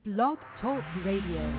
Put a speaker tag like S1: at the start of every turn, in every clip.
S1: Blog Talk Radio.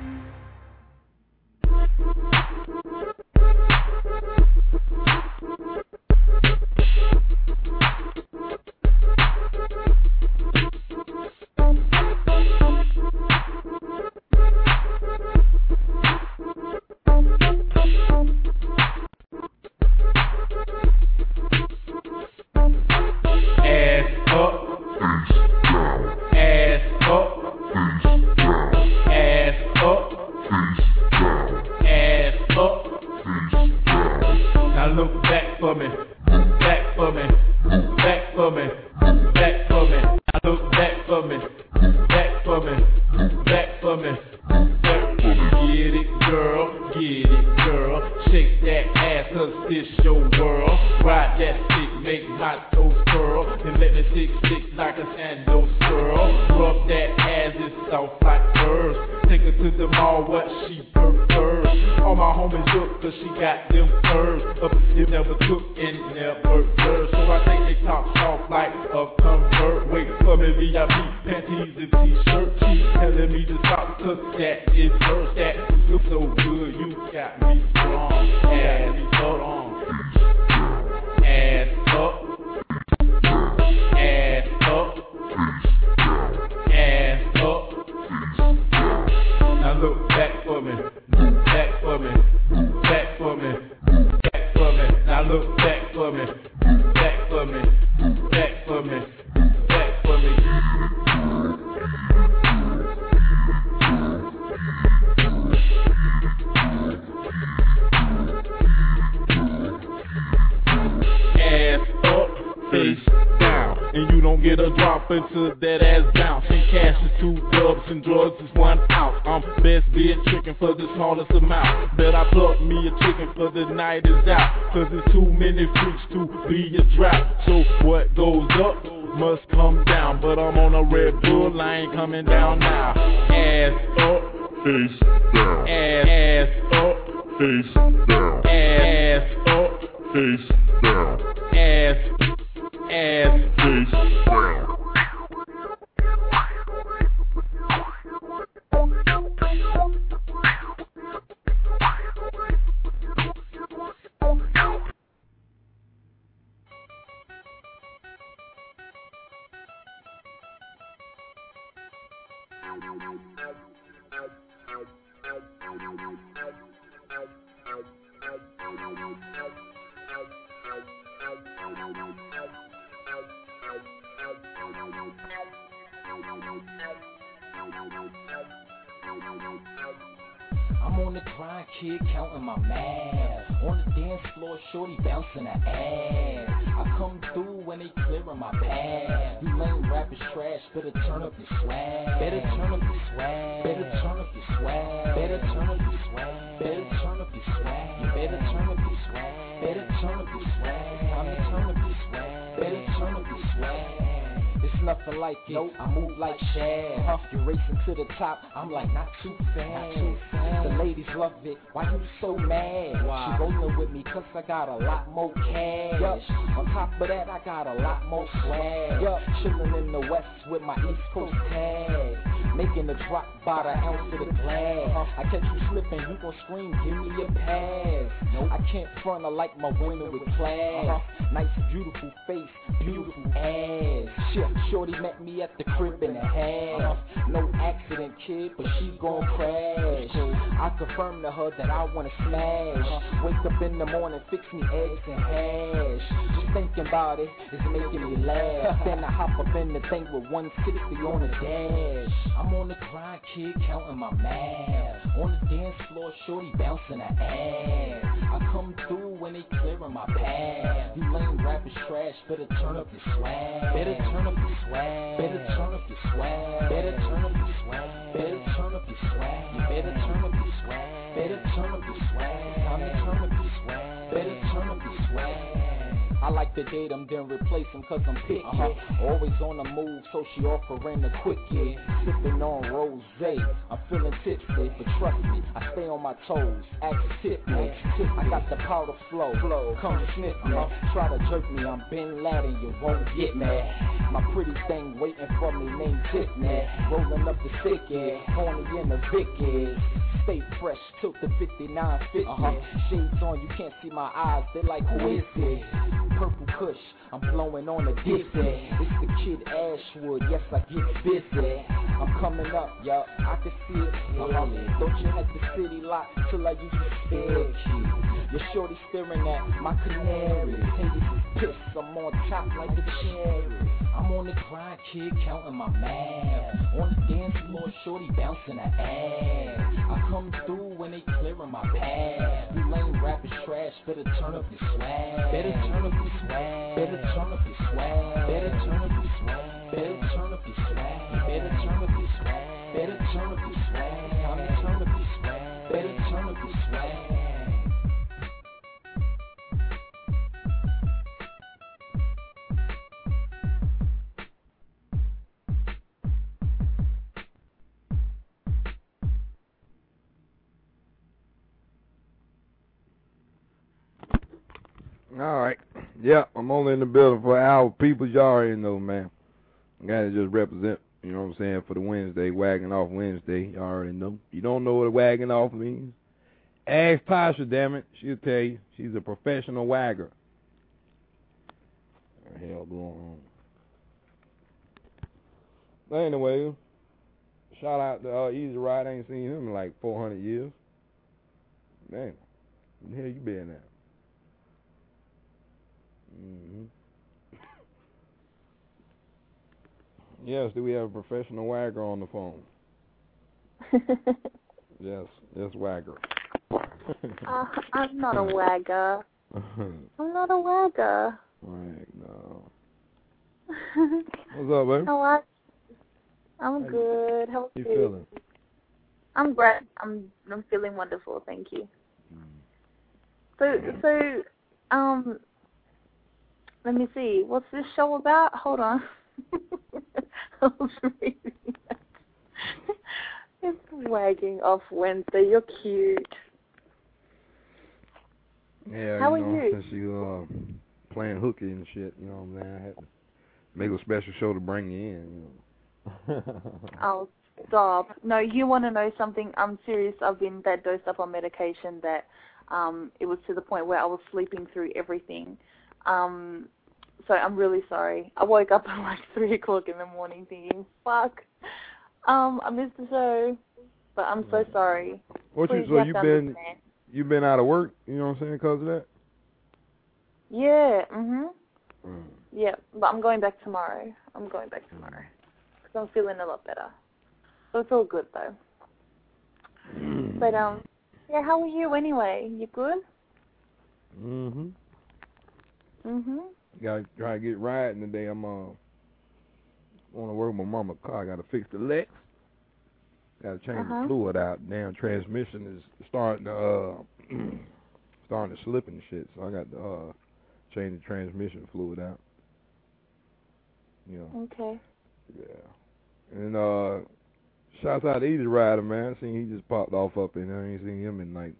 S2: I'm on the grind, kid, counting my math. On the dance floor, shorty bouncing her ass. I come through when they clearing my path. You lame rappers trash, better turn up your swag. Better turn up your swag. Better turn up your swag. Better turn up your swag. Better turn up your swag. You better turn up your swag. Better turn up your swag. Time to turn up your swag. Better turn up your swag. It's nothing like it. Nope. I move like Shad. You're racing to the top. I'm like not too fast. The ladies love it. Why you so mad? Wow. She rolling with me 'cause I got a lot more cash. On top of that, I got a lot more swag. Chillin' in the West with my East Coast tag. Making a drop by the ounce of the glass. I catch you slipping, you gon' scream, give me a pass. Nope. I can't front, I like my women with class. Nice, beautiful face, beautiful ass. Shit, shorty met me at the crib in a half. No accident, kid, but she gon' crash. I confirm to her that I wanna smash. Wake up in the morning, fix me eggs and hash. Just thinking about it is making me laugh. Then I hop up in the thing with 160 on the dash. I'm on the grind, kid, counting my math. On the dance floor, shorty bouncing her ass. I come through when they clearing my path. You lame rappers trash, better turn up your swag. Better turn up your swag. Better turn up your swag. Better turn up your swag. Better turn up your swag. You better turn up your swag. Better turn up your swag. Time to turn up your swag. Better turn up your swag. I like to date him, then replace him cause I'm picky. Always on the move, so she offering a quickie. Sipping on rosé, I'm feeling tipsy, but trust me, I stay on my toes. Act tip me, I got the powder flow. Come sniff me, try to jerk me, I'm Bin Laden, you won't get me. My pretty thing waiting for me named Tiffany. Rolling up the sticky, horny in the Vicky. Stay fresh, tilt the 5950. Shades on, you can't see my eyes, they like, who is it? Purple Kush, I'm blowing on a dizzy. It's the kid Ashwood, yes I get busy. I'm coming up, yup, I can see it. Don't you have the city locked till I use the spare key. Your shorty staring at my canary. Haters is pissed, I'm on top like a cherry. I'm on the grind, kid, counting my math. On the dance floor, shorty bouncing her ass. I come through when they clearing my path. You lame rappers trash, better turn up your swag. Better turn up your swag. Better turn up your swag. Better turn up your swag. Better turn up your swag. Better turn up your swag. Better turn up your swag. Time to turn up your swag. Better turn up your swag.
S3: All right. Yeah, I'm only in the building for an hour. People, y'all already know, man. I gotta just represent, you know what I'm saying, for the Wednesday, wagging off Wednesday. Y'all already know. You don't know what wagging off means? Ask Tasha, damn it. She'll tell you. She's a professional wagger. What the hell going on? But anyway, shout out to Easy Ride. I ain't seen him in like 400 years. Damn. Where the hell you been at? Yes, do we have a professional wagger on the phone? Yes, wagger.
S4: I'm not a wagger. I'm not a wagger.
S3: Right, no. What's up, baby?
S4: How are you? I'm good. How are you?
S3: Feeling?
S4: I'm great. I'm feeling wonderful. Thank you. So, let me see. What's this show about? Hold on. I was reading that. It's wagging off Wednesday. You're cute.
S3: Yeah,
S4: How
S3: you know,
S4: are you?
S3: since you playing hooky and shit, you know what I'm saying, I had to make a special show to bring you in, you know.
S4: Oh, stop. No, you want to know something? I'm serious. I've been that dosed up on medication that it was to the point where I was sleeping through everything. So I'm really sorry. I woke up at like 3 o'clock in the morning thinking, fuck, I missed the show. But I'm so sorry.
S3: What
S4: Please,
S3: so you've been out of work, you know what I'm saying, because of that?
S4: Yeah, yeah, but I'm going back tomorrow. Because I'm feeling a lot better. So it's all good though. But yeah, how are you anyway? You good?
S3: Gotta try to get riding today. I'm want to work with my mama's car. I gotta fix the Lex. Gotta change the fluid out. Damn transmission is starting to slip and shit. So I got to change the transmission fluid out. You know.
S4: Okay.
S3: Yeah. And shouts out to Easy Rider, man. I seen he just popped off up in there. I ain't seen him in like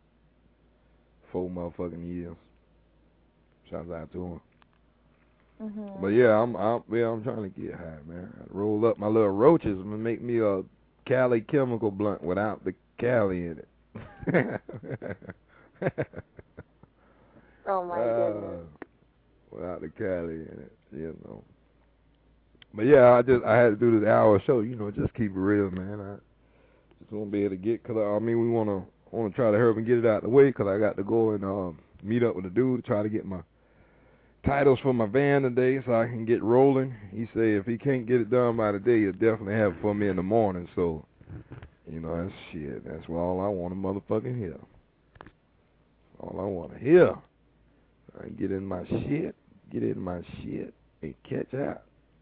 S3: 4 motherfucking years. Shouts out to him. But yeah, I'm trying to get high, man. I roll up my little roaches and make me a Cali chemical blunt without the Cali in it.
S4: Oh my goodness.
S3: Without the Cali in it, you know. But yeah, I had to do this hour show, you know, just keep it real, man. I just want to be able to get, cause I mean, we want to try to hurry up and get it out of the way, cause I got to go and meet up with the dude to try to get my titles for my van today so I can get rolling. He said if he can't get it done by today, he'll definitely have it for me in the morning. So, you know, that's shit. That's all I want to motherfucking hear. All I want to hear. I get in my shit, and catch out.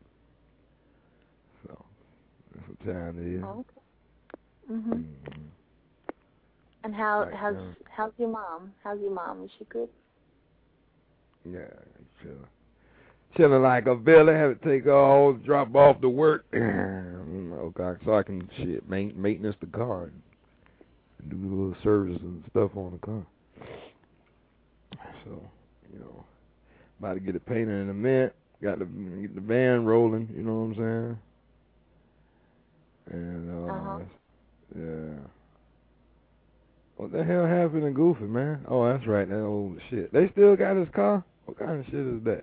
S3: So, that's what time it is.
S4: Okay. And how's your mom? How's your mom? Is she good?
S3: Yeah, Chilling like a villain, have to take all, drop off to work. Okay, so I can maintenance the car and do a little service and stuff on the car. So, about to get it painted in a minute. Got to get the van rolling, you know what I'm saying? And yeah. What the hell happened to Goofy, man? Oh, that's right, that old shit. They still got his car? What kind of shit is that?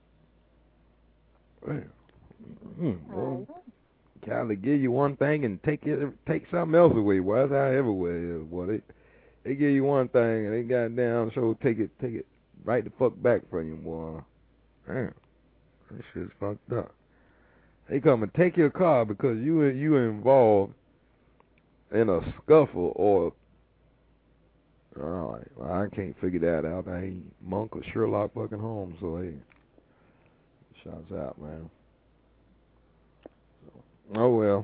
S3: Well, Cali give you one thing and take something else away. Boy, that's how everywhere is, boy. They give you one thing and they goddamn take it right the fuck back from you, boy. Damn, that shit's fucked up. They come and take your car because you involved in a scuffle or. All right, well, I can't figure that out. I ain't Monk or Sherlock fucking Holmes, so hey. Shouts out, man. So, oh, well,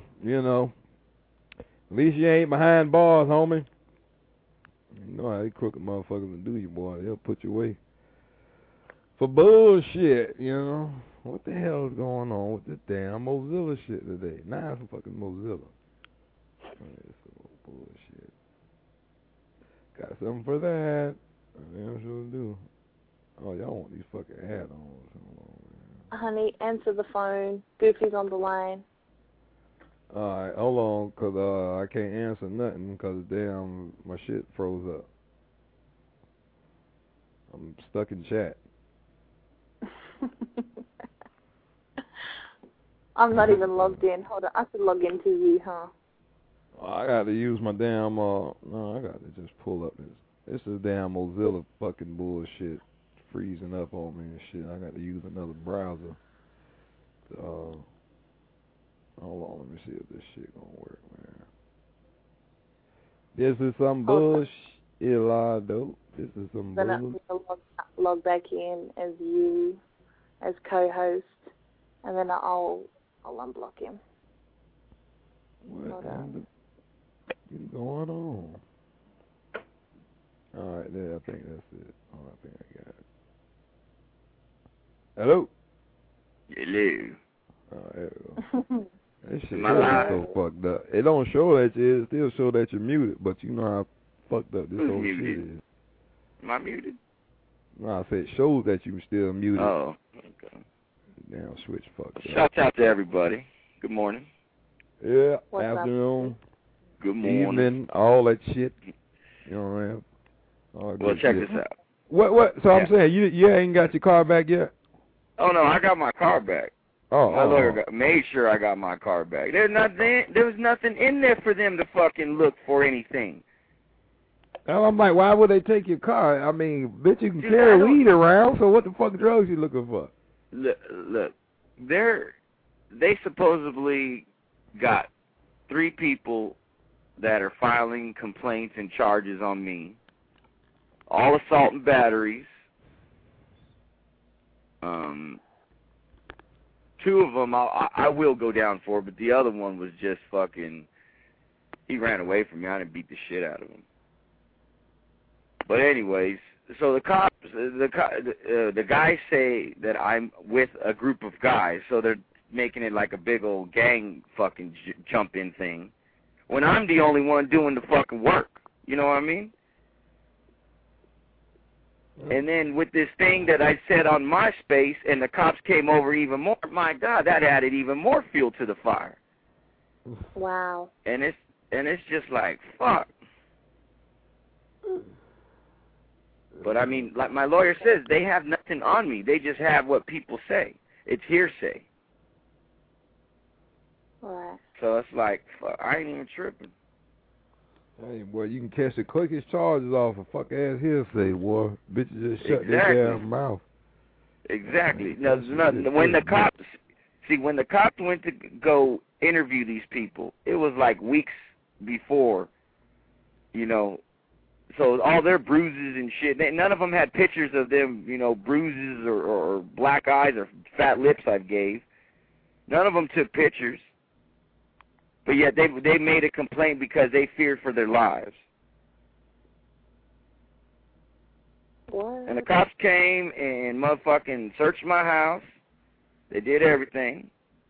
S3: at least you ain't behind bars, homie. You know how they crooked motherfuckers will do you, boy. They'll put you away for bullshit, What the hell is going on with this damn Mozilla shit today? Now it's fucking Mozilla. It's some bullshit. Got something for that. I damn sure do. Oh, y'all want these fucking add-ons.
S4: Honey, answer the phone. Goofy's on the line.
S3: Alright, hold on, because I can't answer nothing because damn, my shit froze up. I'm stuck in chat.
S4: I'm not even logged in. Hold on, I should log into you, huh?
S3: I got to use my damn, no, I got to just pull up this. This is damn Mozilla fucking bullshit. Freezing up on me and shit. I got to use another browser. Hold on, let me see if this shit gonna work, man. This is some bullshit, Lado. This is some bullshit.
S4: Then I'm gonna log back in as you, as co-host, and then I'll unblock him.
S3: What is going on? All right, there. I think that's it. Oh, I think I got it. Hello.
S5: Hello.
S3: Oh, there we go. That shit is so fucked up. It don't show that it still show that you're muted, but you know how fucked up this whole shit is.
S5: Am I muted?
S3: No, I said it shows that you still muted.
S5: Oh, okay.
S3: Damn, switch fucked up.
S5: Shouts out to everybody. Good morning.
S3: Yeah,
S4: What's
S3: afternoon.
S4: Up?
S5: Good morning.
S3: Evening, all that shit. You know what I mean?
S5: Well, check this out.
S3: What? So I'm saying you ain't got your car back yet?
S5: Oh no, I got my car back. My lawyer made sure I got my car back. There was nothing in there for them to fucking look for anything.
S3: And I'm like, why would they take your car? I mean, bitch, you can carry weed around, so what the fuck drugs you looking for?
S5: Look, they supposedly got 3 people that are filing complaints and charges on me. All assault and batteries. 2 of them I will go down for, but the other one was just fucking, he ran away from me. I didn't beat the shit out of him. But anyways, so the cops, the guys say that I'm with a group of guys, so they're making it like a big old gang fucking jump-in thing, when I'm the only one doing the fucking work. You know what I mean? And then with this thing that I said on MySpace, and the cops came over even more, my God, that added even more fuel to the fire.
S4: Wow.
S5: And it's just like, fuck. But I mean, like my lawyer says, they have nothing on me. They just have what people say. It's hearsay.
S4: Right.
S5: So it's like, fuck, I ain't even tripping.
S3: Hey, boy, you can catch the quickest charges off a fuck-ass hearsay, boy. Bitches just shut their damn mouth.
S5: Exactly. Now, when the cops went to go interview these people, it was like weeks before, so all their bruises and shit, none of them had pictures of them, bruises or black eyes or fat lips I gave. None of them took pictures. But yet they made a complaint because they feared for their lives.
S4: What?
S5: And the cops came and motherfucking searched my house. They did everything.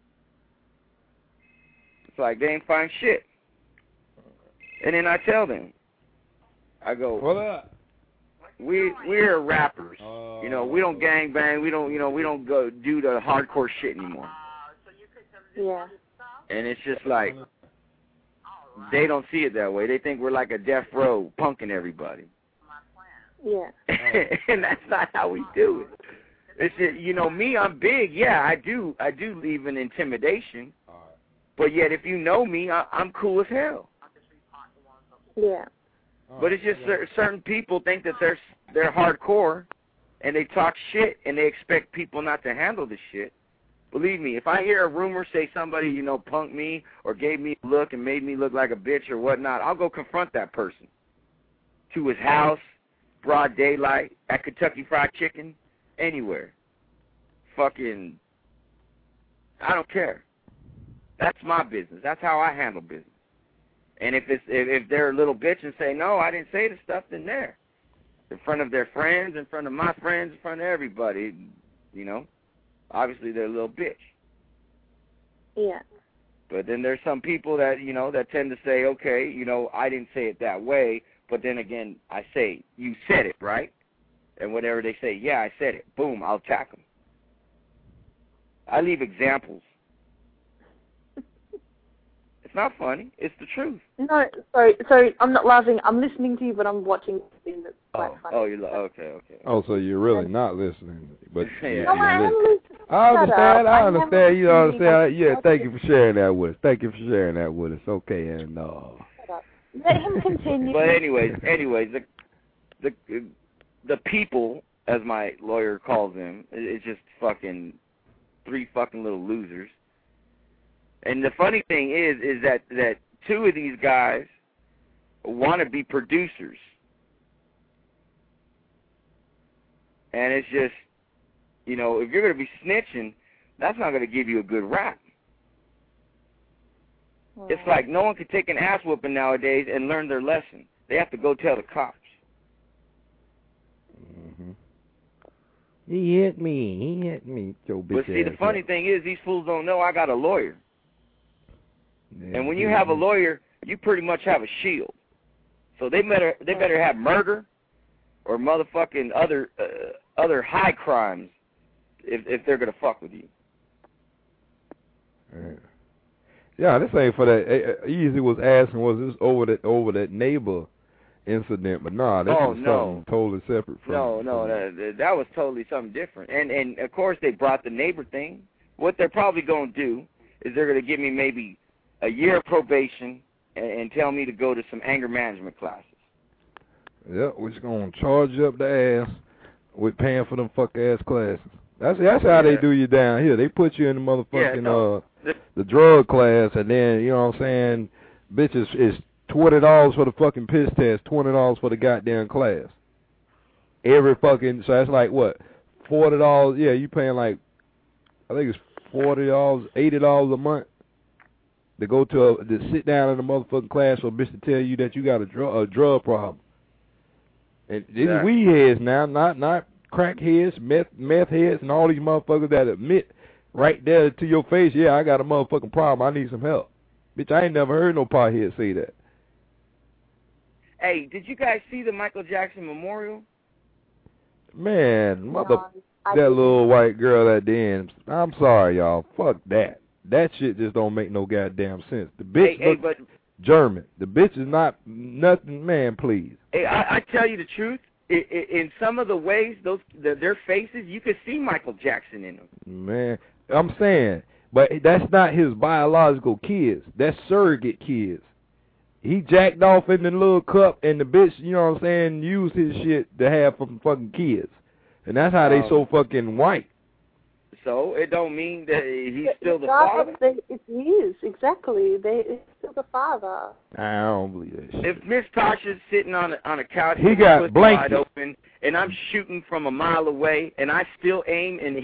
S5: It's like they ain't find shit. And then I tell them, I go,
S3: What up?
S5: we're rappers. You know, we don't gangbang. We don't go do the hardcore shit anymore.
S4: Yeah.
S5: And it's just like they don't see it that way. They think we're like a death row punking everybody.
S4: Yeah.
S5: And that's not how we do it. It's just, you know, me, I'm big. Yeah, I do leave an intimidation. But yet, if you know me, I'm cool as hell.
S4: Yeah.
S5: But it's just certain people think that they're hardcore, and they talk shit, and they expect people not to handle the shit. Believe me, if I hear a rumor say somebody, you know, punked me or gave me a look and made me look like a bitch or whatnot, I'll go confront that person to his house, broad daylight, at Kentucky Fried Chicken, anywhere. Fucking, I don't care. That's my business. That's how I handle business. And if they're a little bitch and say, no, I didn't say the stuff, then there. In front of their friends, in front of my friends, in front of everybody, you know. Obviously, they're a little bitch.
S4: Yeah.
S5: But then there's some people that, you know, that tend to say, okay, you know, I didn't say it that way, but then again, I say, you said it, right? And whatever they say, yeah, I said it. Boom, I'll attack them. I leave examples. It's not funny. It's the truth.
S4: No, sorry, I'm not laughing. I'm listening to you, but I'm watching something that's quite funny.
S5: Oh, you're okay.
S3: Oh, so you're really not listening, but
S5: Yeah.
S4: No, I am listening.
S3: I understand. I understand. You
S4: listening.
S3: understand. Yeah, thank you for sharing that with us. Thank you for sharing that with us. Okay, and
S4: Let him continue.
S5: But anyways, the people, as my lawyer calls them, is just fucking three fucking little losers. And the funny thing is that two of these guys want to be producers. And it's just, you know, if you're going to be snitching, that's not going to give you a good rap. It's like no one can take an ass whooping nowadays and learn their lesson. They have to go tell the cops.
S3: Mm-hmm. He hit me, Joe bitch.
S5: But see, the funny thing is these fools don't know I got a lawyer.
S3: Yeah,
S5: And when you have a lawyer, you pretty much have a shield. So they better have murder or motherfucking other high crimes if they're gonna fuck with you.
S3: Yeah, this ain't for that. Easy was asking, was this over that neighbor incident? But nah, this was something totally separate from.
S5: No, that was totally something different. And of course they brought the neighbor thing. What they're probably gonna do is they're gonna give me maybe a year of probation and tell me to go to some anger management classes.
S3: Yeah, we're just gonna charge you up the ass with paying for them fuck ass classes. That's how they do you down here. They put you in the motherfucking the drug class, and then you know what I'm saying, bitches is $20 for the fucking piss test, $20 for the goddamn class. Every fucking so that's like what, $40? Yeah, you paying like I think it's $40, $80 a month to go to sit down in the motherfucking class for a bitch to tell you that you got a drug problem. And this is weed heads now, not crack heads, meth heads, and all these motherfuckers that admit right there to your face, yeah, I got a motherfucking problem, I need some help. Bitch, I ain't never heard no pothead say that.
S5: Hey, did you guys see the Michael Jackson memorial?
S3: Man, that little white girl at the end, I'm sorry, y'all, fuck that. That shit just don't make no goddamn sense. The bitch looks German. The bitch is not nothing, man, please.
S5: Hey, I tell you the truth. In some of the ways, their faces, you could see Michael Jackson in them.
S3: Man, I'm saying, but that's not his biological kids. That's surrogate kids. He jacked off in the little cup, and the bitch, you know what I'm saying, used his shit to have from fucking kids. And that's how they so fucking white.
S5: So it don't mean that he's still the father?
S4: It is, exactly. It's still the father.
S3: I don't believe that shit.
S5: If Miss Tasha's sitting on a couch
S3: he got
S5: wide
S3: blanket
S5: open, and I'm shooting from a mile away, and I still aim and hit it,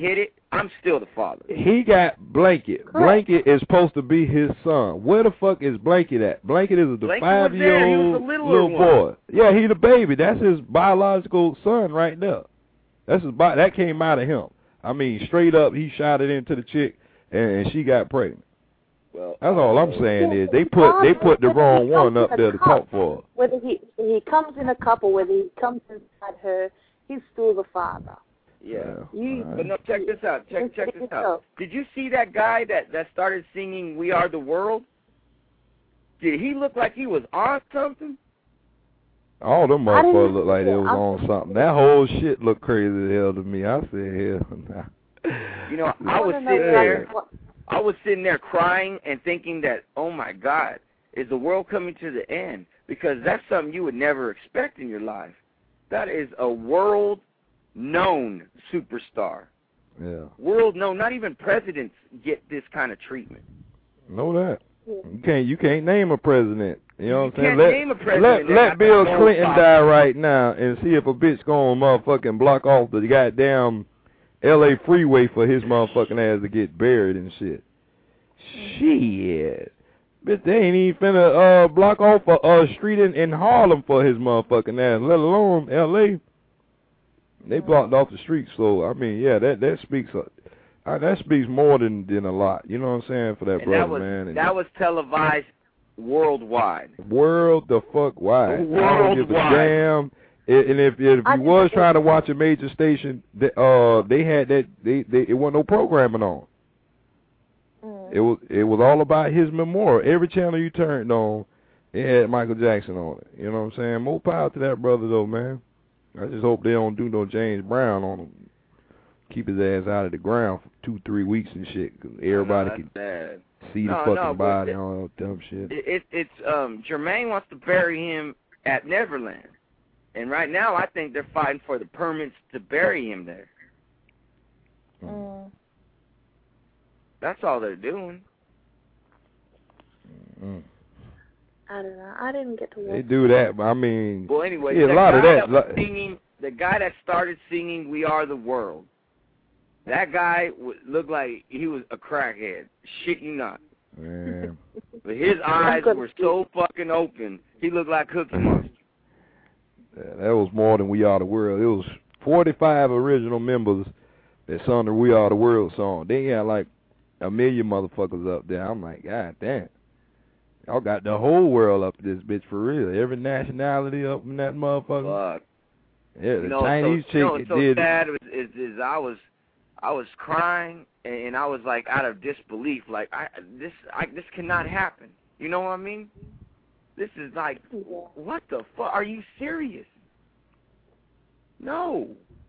S5: I'm still the father.
S3: He got Blanket.
S4: Correct.
S3: Blanket is supposed to be his son. Where the fuck is Blanket at? Blanket is the
S5: Blanket was there. He was
S3: 5-year-old
S5: the littler
S3: little
S5: one.
S3: boy. Yeah, he the baby. That's his biological son right there. That came out of him. I mean, straight up, he shot it into the chick, and she got pregnant.
S5: Well,
S3: That's all I'm saying is they put the wrong one up there to talk for her.
S4: Whether he comes in a couple, whether he comes inside her, he's still the father.
S5: Yeah.
S3: Alright.
S5: But no, check this out. Check this out. Did you see that guy that started singing "We Are the World"? Did he look like he was on something?
S3: All them motherfuckers look like they was on something. That whole shit looked crazy as hell to me. I said, hell nah.
S5: You know, I was sitting there crying and thinking that, oh my God, is the world coming to the end? Because that's something you would never expect in your life. That is a world-known superstar.
S3: Yeah.
S5: World-known. Not even presidents get this kind of treatment.
S3: Know that. You can't name a president. You know what I'm saying?
S5: Name a president.
S3: Let Bill Clinton die right now and see if a bitch gonna motherfucking block off the goddamn L.A. freeway for his motherfucking ass to get buried and shit. Shit. Bitch, they ain't even finna block off a street in Harlem for his motherfucking ass, let alone L.A. They blocked off the street, so I mean, yeah, that speaks more than a lot. You know what I'm saying, for that brother, man. And
S5: that was televised worldwide.
S3: World the fuck wide.
S5: Worldwide.
S3: I don't give a damn. And if you was trying to watch a major station, they had that. It wasn't no programming on. It was all about his memorial. Every channel you turned on, it had Michael Jackson on it. You know what I'm saying? More power to that brother though, man. I just hope they don't do no James Brown on him. Keep his ass out of the ground for 2-3 weeks and shit. Cause everybody can see the fucking body and all that dumb shit.
S5: It's Jermaine wants to bury him at Neverland, and right now I think they're fighting for the permits to bury him there. That's all they're doing.
S4: I don't know. I didn't get to watch.
S3: They do that, but I mean,
S5: well, anyway,
S3: yeah, a lot of that.
S5: The guy that started singing "We Are the World," that guy looked like he was a crackhead. Shit you not.
S3: Man.
S5: But his eyes were so fucking open, he looked like Cookie Monster.
S3: Yeah, that was more than "We Are the World." It was 45 original members that sung the "We Are the World" song. They had like 1 million motherfuckers up there. I'm like, God damn. Y'all got the whole world up this bitch for real. Every nationality up in that motherfucker.
S5: Fuck.
S3: Yeah, the Chinese chick
S5: what's so
S3: did.
S5: sad is I was crying and I was like out of disbelief. Like this cannot happen. You know what I mean? This is like, what the fuck? Are you serious? No.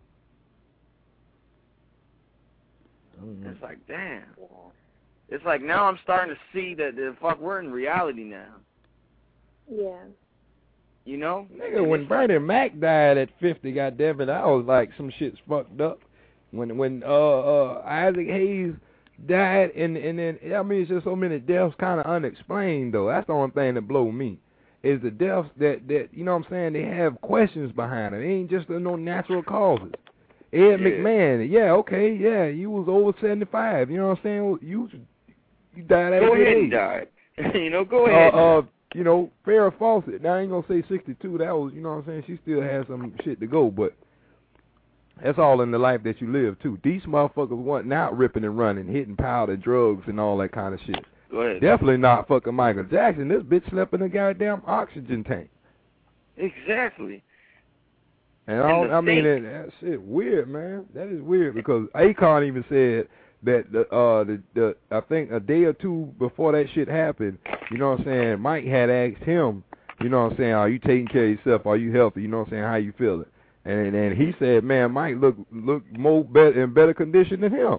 S5: It's like, damn. It's like now I'm starting to see that the fuck we're in reality now. Yeah. You know?
S3: Nigga, when Bernie Mac died at 50, goddammit, I was like, some shit's fucked up. When Isaac Hayes died, and then, I mean, it's just so many deaths kind of unexplained, though. That's the only thing that blow me, is the deaths that, you know what I'm saying, they have questions behind it. It ain't just no natural causes. Ed McMahon, you was over 75, you know what I'm saying? You died at 88.
S5: Go ahead and die. Go ahead.
S3: Farrah Fawcett, now I ain't gonna say 62, that was, you know what I'm saying, she still has some shit to go, but that's all in the life that you live, too. These motherfuckers wasn't out ripping and running, hitting powder, drugs, and all that kind of shit.
S5: Go ahead.
S3: Definitely not fucking Michael Jackson. This bitch slept in a goddamn oxygen tank.
S5: Exactly.
S3: And that shit weird, man. That is weird, because Akon even said that I think a day or two before that shit happened, you know what I'm saying, Mike had asked him, you know what I'm saying, are you taking care of yourself? Are you healthy? You know what I'm saying, how you feeling? And he said, man, Mike look more in better condition than him.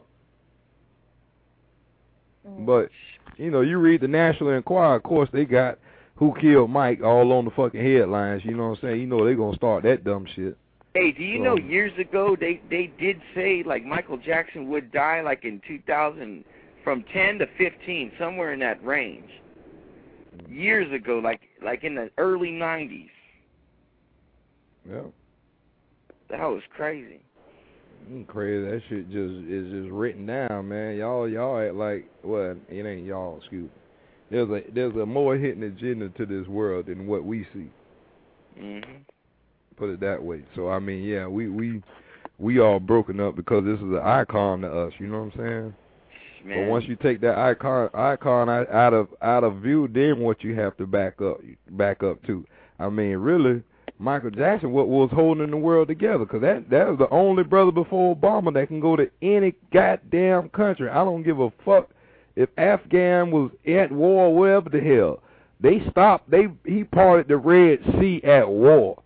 S3: But, you read the National Enquirer, of course, they got who killed Mike all on the fucking headlines, you know what I'm saying? They're going to start that dumb shit.
S5: Hey, do you know years ago they did say, like, Michael Jackson would die, like, in 2000, from 10 to 15, somewhere in that range. Years ago, like in the early 90s.
S3: Yeah.
S5: That was crazy.
S3: Crazy. That shit is just written down, man. Y'all act like, well, it ain't y'all. Excuse me. There's a more hidden agenda to this world than what we see.
S5: Mhm.
S3: Put it that way. So I mean, yeah, we all broken up because this is an icon to us. You know what I'm saying?
S5: Man.
S3: But once you take that icon out of view, then what you have to back up to. I mean, really, Michael Jackson what was holding the world together, because that was the only brother before Obama that can go to any goddamn country. I don't give a fuck if Afghan was at war, wherever the hell. They stopped. He parted the Red Sea at war.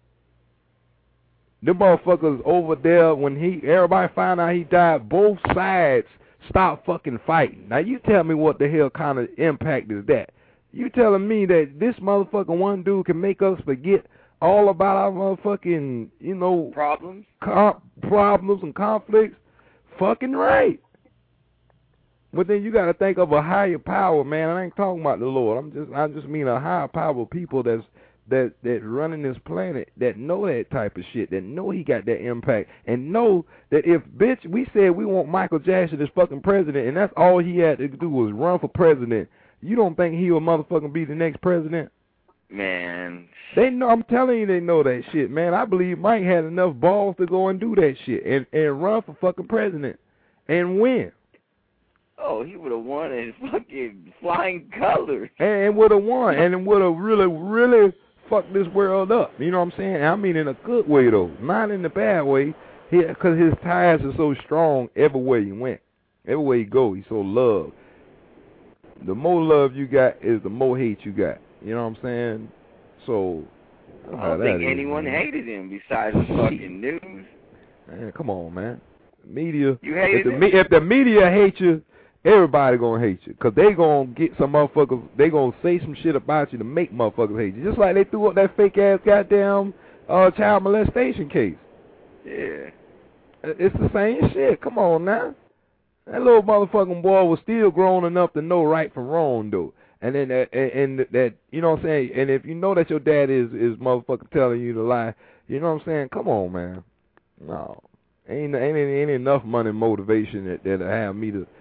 S3: Them motherfuckers over there, when everybody found out he died, both sides stopped fucking fighting. Now you tell me what the hell kind of impact is that? You telling me that this motherfucking one dude can make us forget all about our motherfucking,
S5: problems
S3: and conflicts? Fucking right. But then you got to think of a higher power, man. I ain't talking about the Lord. I just mean a higher power of people that running this planet, that know that type of shit, that know he got that impact, and know that if, bitch, we said we want Michael Jackson as fucking president, and that's all he had to do was run for president, you don't think he'll motherfucking be the next president?
S5: Man.
S3: They know, I'm telling you, they know that shit, man. I believe Mike had enough balls to go and do that shit and run for fucking president and win.
S5: Oh, he would have won in fucking flying colors.
S3: And would have won, and would have really, really fucked this world up. You know what I'm saying? I mean in a good way, though. Not in the bad way, because his ties are so strong everywhere he went. Everywhere he go, he's so loved. The more love you got is the more hate you got. You know what I'm saying? So,
S5: I don't think anyone hated him besides the fucking news.
S3: Man, come on, man. Media.
S5: You hated him?
S3: If the media hates you, everybody gonna hate you, because they gonna get some motherfuckers, they gonna say some shit about you to make motherfuckers hate you. Just like they threw up that fake-ass goddamn child molestation case.
S5: Yeah.
S3: It's the same shit. Come on now. That little motherfucking boy was still grown enough to know right from wrong, though. And then that you know what I'm saying? And if you know that your dad is motherfucking telling you to lie, you know what I'm saying? Come on, man. No. Ain't enough money and motivation that'll have me to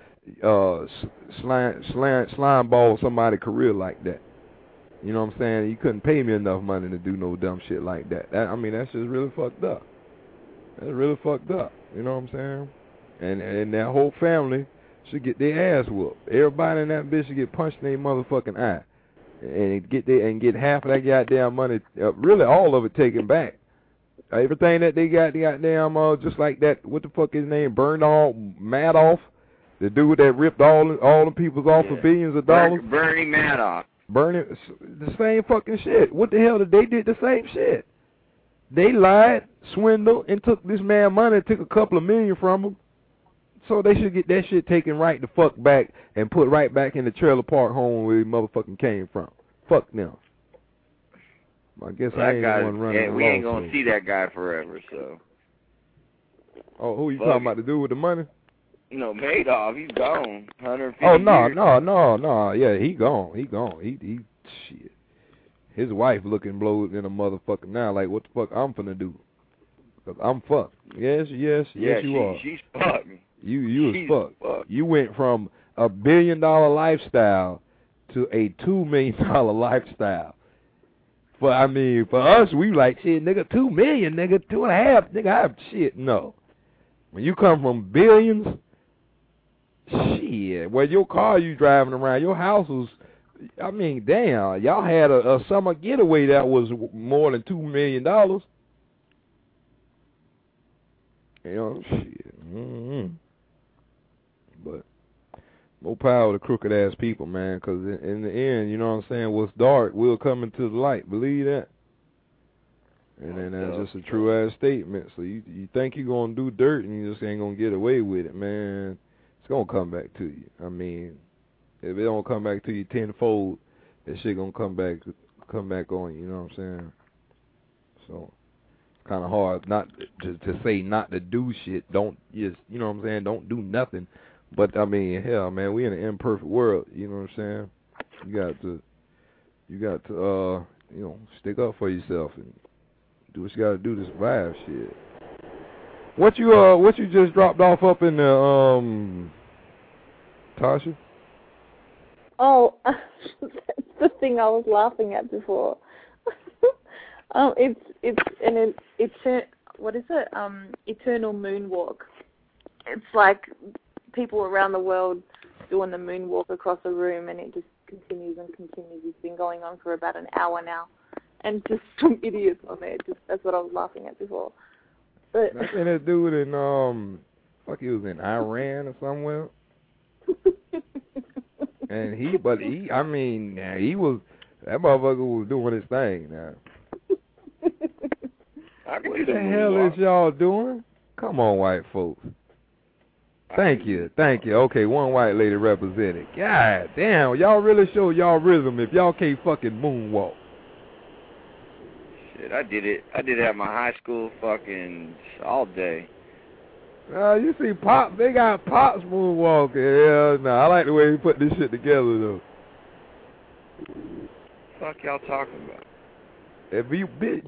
S3: slime ball somebody's career like that. You know what I'm saying? You couldn't pay me enough money to do no dumb shit like that. I mean, that's just really fucked up. That's really fucked up. You know what I'm saying? And that whole family should get their ass whooped. Everybody in that bitch should get punched in their motherfucking eye, and get half of that goddamn money, really all of it, taken back. Everything that they got, just like that. What the fuck is his name? Madoff. The dude that ripped all the peoples off for billions of dollars.
S5: Bernie Madoff.
S3: The same fucking shit. What the hell did they did the same shit? They lied, swindled, and took this man money, took a couple of million from him. So they should get that shit taken right the fuck back and put right back in the trailer park home where he motherfucking came from. Fuck them. I guess I ain't the one running.
S5: Yeah, we ain't gonna see that guy forever, so.
S3: Oh, who you talking about, the dude with the money?
S5: No, Madoff, he's gone. 150
S3: Oh,
S5: years.
S3: no. Yeah, he gone. He shit. His wife looking blowed in a motherfucker now, like, what the fuck I'm finna do? Because I'm fucked. Yes, you are.
S5: She's fucked.
S3: You was fucked. You went from a $1 billion lifestyle to a $2 million lifestyle. For us, we like, shit, nigga, 2 million, nigga, 2.5, nigga, shit, no. When you come from billions, shit, well, your car you driving around, your house was, damn, y'all had a summer getaway that was more than $2 million. You know, shit. But more power to crooked ass people, man, because in the end, you know what I'm saying, what's dark will come into the light. Believe that. And then that's just a true ass statement. So you think you're gonna do dirt and you just ain't gonna get away with it, man. It's gonna come back to you. I mean, if it don't come back to you tenfold, that shit gonna come back on you. You know what I'm saying? So it's kind of hard not to say not to do shit. Don't just, you know what I'm saying? Don't do nothing. But hell, man, we in an imperfect world. You know what I'm saying? You got to, stick up for yourself and do what you got to do to survive. Shit. What you just dropped off up in the Tasha?
S4: Oh, that's the thing I was laughing at before. What is it? Eternal moonwalk. It's like people around the world doing the moonwalk across a room, and it just continues and continues. It's been going on for about an hour now, and just some idiots on there. That's what I was laughing at before. But
S3: I seen that dude in he was in Iran or somewhere. And he was, that motherfucker was doing his thing now. What the hell is y'all doing? Come on, white folks. Thank you. Okay, one white lady represented. God damn, y'all really show y'all rhythm if y'all can't fucking moonwalk.
S5: Shit, I did it at my high school fucking all day.
S3: You see Pops, they got Pops moonwalking. Hell no, I like the way he put this shit together though.
S5: Fuck y'all talking about?
S3: If you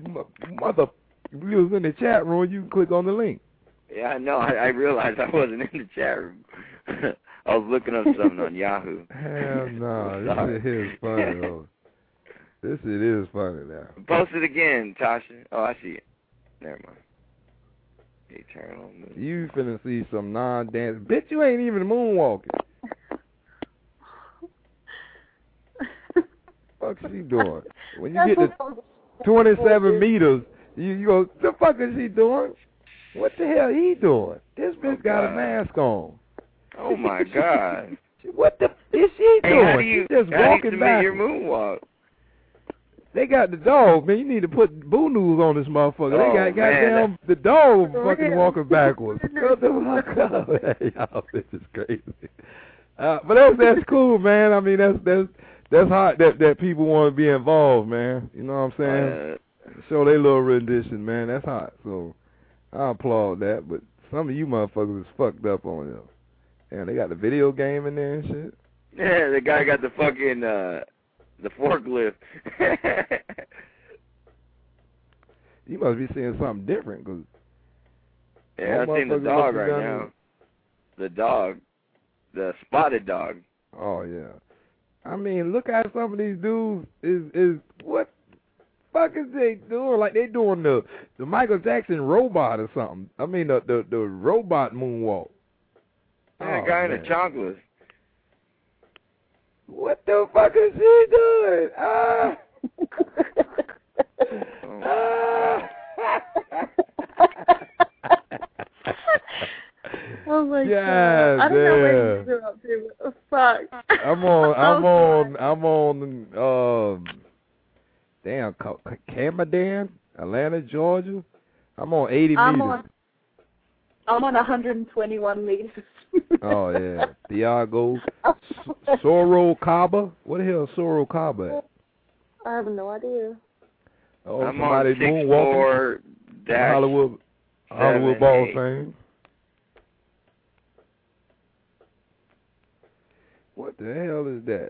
S3: was in the chat room, you can click on the link.
S5: Yeah, I know. I realized I wasn't in the chat room. I was looking up something on Yahoo.
S3: Hell no, this shit is funny though. This shit is funny now.
S5: Post it again, Tasha. Oh, I see it. Never mind. Eternal moon.
S3: You finna see some non-dance. Bitch, you ain't even moonwalking. Fuck she doing? When you get to 27 meters, you go, the fuck is she doing? What the hell he doing? This bitch got a mask on.
S5: Oh my God.
S3: What the is she doing?
S5: How do you,
S3: She's just walking back.
S5: Your moonwalk?
S3: They got the dog, man. You need to put boo news on this motherfucker. They got goddamn the dog fucking walking backwards. Shut the fuck up. Y'all, this is crazy. But that's cool, man. I mean, that's hot that people want to be involved, man. You know what I'm saying? Show their little rendition, man. That's hot. So I applaud that. But some of you motherfuckers is fucked up on them. And they got the video game in there and shit.
S5: Yeah, the guy got the fucking the forklift.
S3: You must be seeing something different, cause
S5: yeah, I seen the dog right now. The dog, the spotted dog.
S3: Oh yeah. I mean, look at some of these dudes. Is what fuck is they doing? Like they doing the Michael Jackson robot or something. I mean the robot moonwalk.
S5: Yeah, the guy in the chocolates.
S3: What the fuck is he doing?
S4: Oh my
S3: God!
S4: I don't know where you grew up to. Fuck.
S3: I'm on. Damn, Camadan, Atlanta, Georgia. I'm on 80 meters.
S4: I'm on 121 meters.
S3: Oh yeah, Thiago, Sorocaba. What the hell is Sorocaba at?
S4: I have no idea.
S3: Oh,
S5: I'm
S3: somebody
S5: on
S3: moonwalking. Hollywood Ball thing. What the hell is that?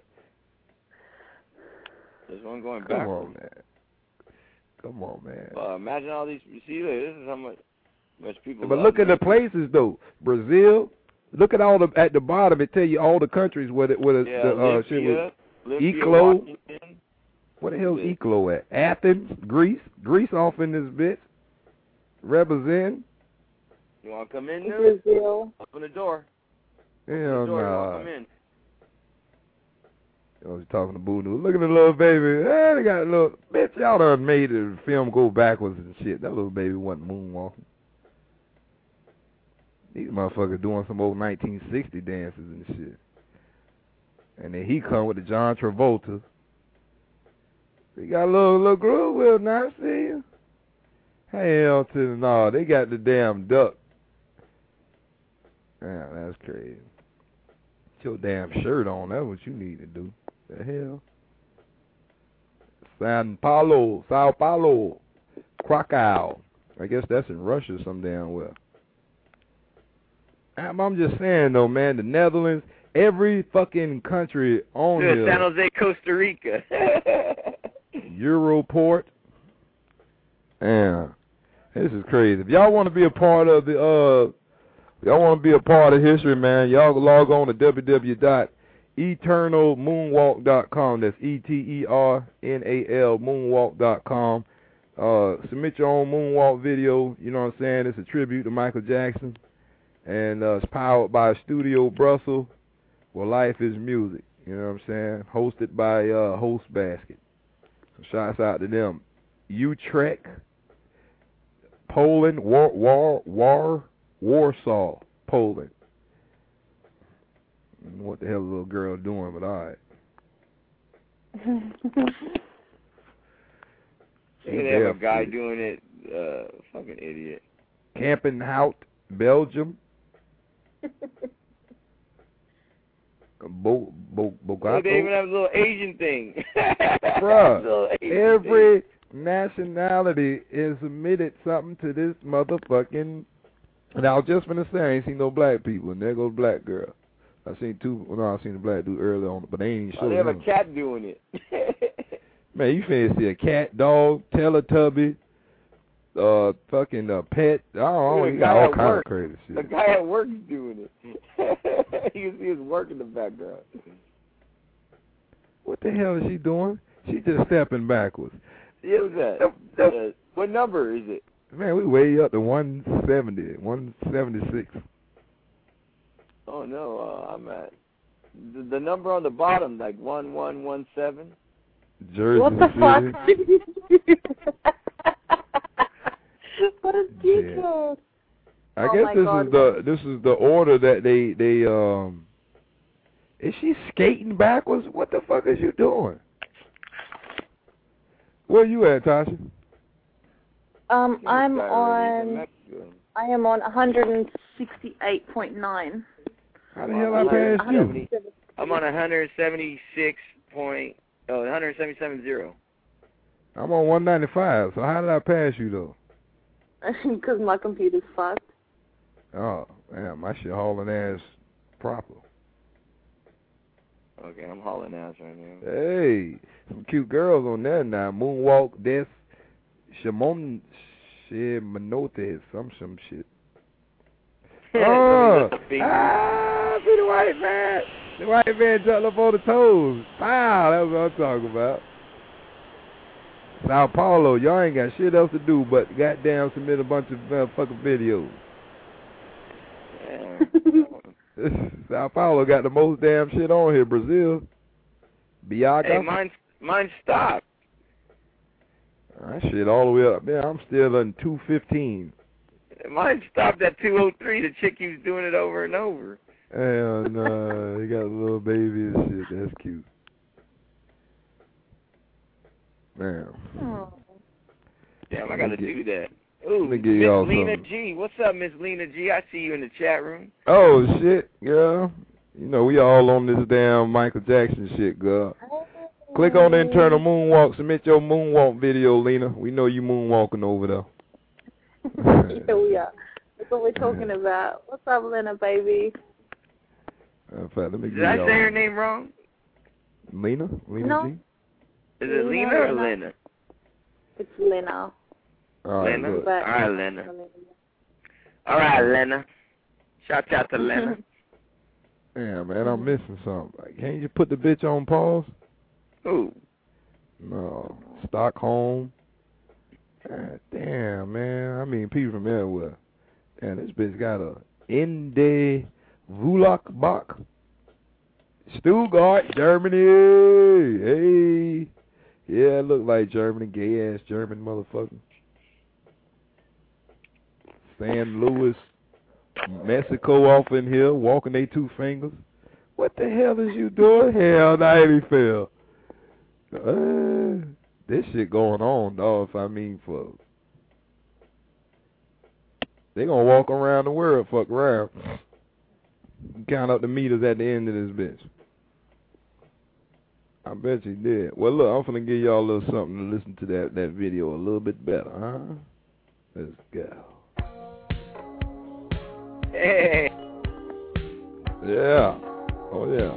S5: There's one going back.
S3: Come on, man.
S5: Imagine all these. You see, this is how much people.
S3: But look at the places though. Brazil. Look at at the bottom. It tell you all the countries where the shit was. Eclo.
S5: Washington.
S3: What the hell is Eclo at? Athens, Greece. Greece off in this bitch. Represent.
S5: You want to come in now?
S4: Brazil.
S5: Open the door.
S3: Hell no.
S5: Come in.
S3: I was talking to Boo News. Look at the little baby. Hey, they got a little bitch. Y'all done made the film go backwards and shit. That little baby wasn't moonwalking. These motherfuckers doing some old 1960 dances and shit. And then he come with the John Travolta. He got a little groove with him now, see you? Hell to the no. They got the damn duck. Damn, that's crazy. Put your damn shirt on. That's what you need to do. The hell? Sao Paulo, Krakow. I guess that's in Russia some damn well. I'm just saying though, man, the Netherlands, every fucking country on here.
S5: San Jose, Costa Rica.
S3: Europort. Yeah. They this is crazy. If y'all want to be a part of the history, man, y'all can log on to www.eternalmoonwalk.com. That's ETERNAL moonwalk.com. Submit your own moonwalk video. You know what I'm saying? It's a tribute to Michael Jackson, and it's powered by Studio Brussels, where life is music. You know what I'm saying? Hosted by Host Basket. So shouts out to them. Utrecht, Poland, Warsaw, Poland. I don't know what the hell the little girl doing, but all right.
S5: They have a guy doing it. Fucking idiot.
S3: Kampenhout, Belgium. Bogota.
S5: They even have a little Asian thing.
S3: Bruh, every nationality has submitted something to this motherfucking. And I was just finna say, I ain't seen no black people, and there goes black girl. I seen two. Well, no, I seen the black dude earlier on, but they ain't sure.
S5: They have a cat doing it.
S3: Man, you finna see a cat, dog, Teletubby, fucking pet. Oh, you got all kinds of crazy shit.
S5: The guy at work is doing it. You can see his work in the background.
S3: What the hell is she doing? She just stepping backwards.
S5: Who's that? What number is it?
S3: Man, we way up to 170, 176.
S5: Oh no, I'm at the number on the bottom, like 1117.
S3: Jersey
S4: what the
S3: City.
S4: fuck? What a dickhead.
S3: I guess this is the order that they is she skating backwards? What the fuck is you doing? Where you at, Tasha?
S4: I am on 168.9.
S3: How the hell I passed you?
S5: I'm on 177.0.
S3: I'm on 195. So how did I pass you though?
S4: Because my computer's fucked.
S3: Oh, man, my shit hauling ass proper.
S5: Okay, I'm hauling ass right now.
S3: Hey, some cute girls on there now. Moonwalk, Des, Shimon, Manote, some shit. Oh, see the white man. The white man jumped up on the toes. Wow, that's what I'm talking about. Sao Paulo, y'all ain't got shit else to do but goddamn submit a bunch of fucking videos. Sao Paulo got the most damn shit on here. Brazil. Biaga.
S5: Hey, mine stopped.
S3: That shit all the way up. Man, I'm still in 215.
S5: Mine stopped at 203. The chick keeps doing it over and over.
S3: And you got a little baby and shit. That's cute. Man.
S4: Oh.
S5: Damn, I gotta do that. Ooh, Miss
S3: y'all
S5: Lena
S3: something.
S5: G. What's up, Miss Lena G? I see you in the chat room.
S3: Oh, shit, girl. You know, we all on this damn Michael Jackson shit, girl. Click on the internal moonwalk. Submit your moonwalk video, Lena. We know you moonwalking over there.
S4: Yeah, we are. That's what we're talking about. What's up, Lena, baby?
S3: In fact, let me
S5: Did I say her name wrong?
S3: Lena? Lena
S4: No.
S3: G?
S5: Is it Lena or Lena?
S4: It's Lena.
S3: All right,
S5: Lena?
S3: good.
S5: All right, Lena. All right, Lena. Shout out to Lena.
S3: Damn, man, I'm missing something. Like, can't you put the bitch on pause?
S5: Ooh.
S3: No. Stockholm. God damn, man. I mean, people from everywhere. Damn, this bitch got a Ende Vulakbach. Stuttgart, Germany. Hey. Yeah, it look like Germany. Gay-ass German motherfucker. San Luis, Mexico off in here, walking they two fingers. What the hell is you doing? Hell, Ivy fell. This shit going on, dog, if I mean for... They gonna walk around the world, fuck around. Count up the meters at the end of this bitch. I bet you did. Well, look, I'm finna give y'all a little something to listen to that video a little bit better, huh? Let's go.
S5: Hey.
S3: Yeah. Oh, yeah.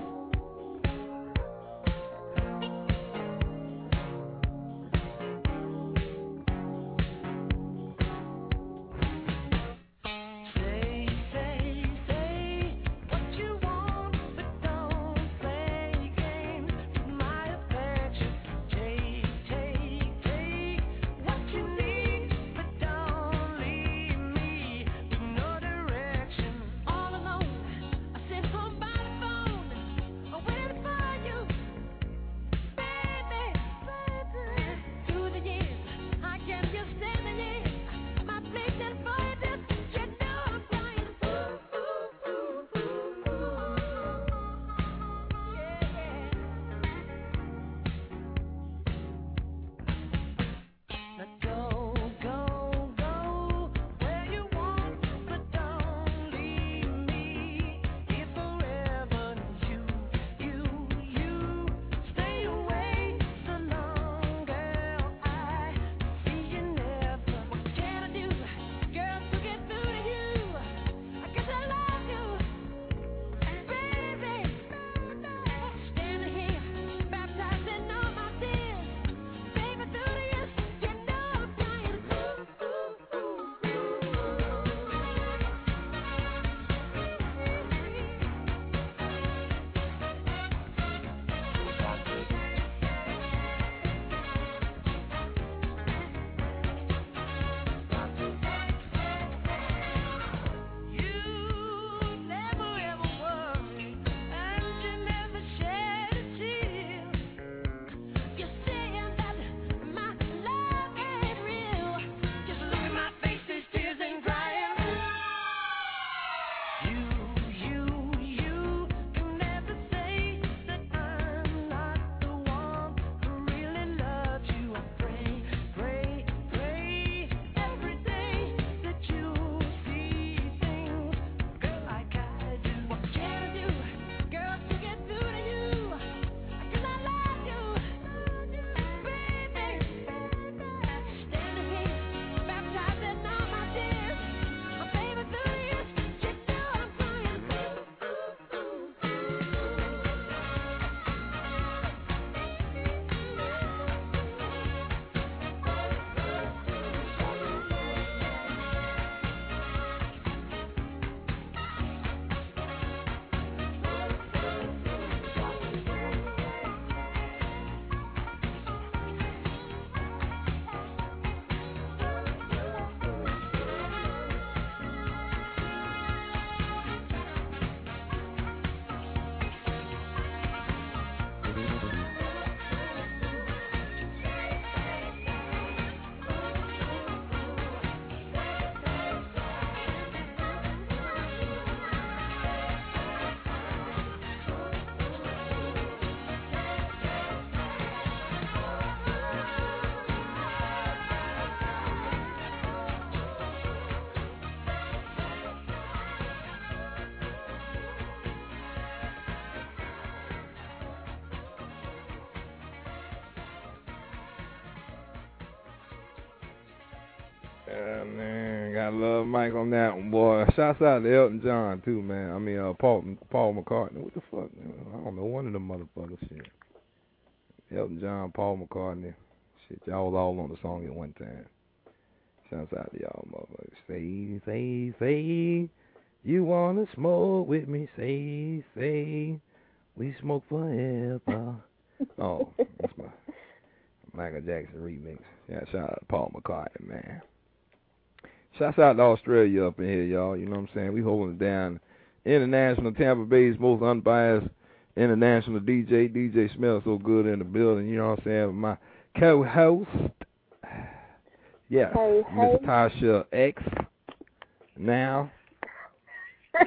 S3: Yeah, man, gotta love Mike on that one, boy. Shouts out to Elton John too, man. I mean, Paul McCartney. What the fuck? Man? I don't know, one of them motherfuckers. Shit. Elton John, Paul McCartney. Shit, y'all was all on the song at one time. Shouts out to y'all, motherfuckers. Say, you wanna smoke with me? Say, we smoke forever. Oh, that's my Michael Jackson remix. Yeah, shout out to Paul McCartney, man. Shouts out to Australia up in here, y'all. You know what I'm saying? We holding it down. International Tampa Bay's most unbiased international DJ. DJ smells so good in the building. You know what I'm saying? My co-host, yeah,
S4: Hey.
S3: Miss Tasha X. Now. I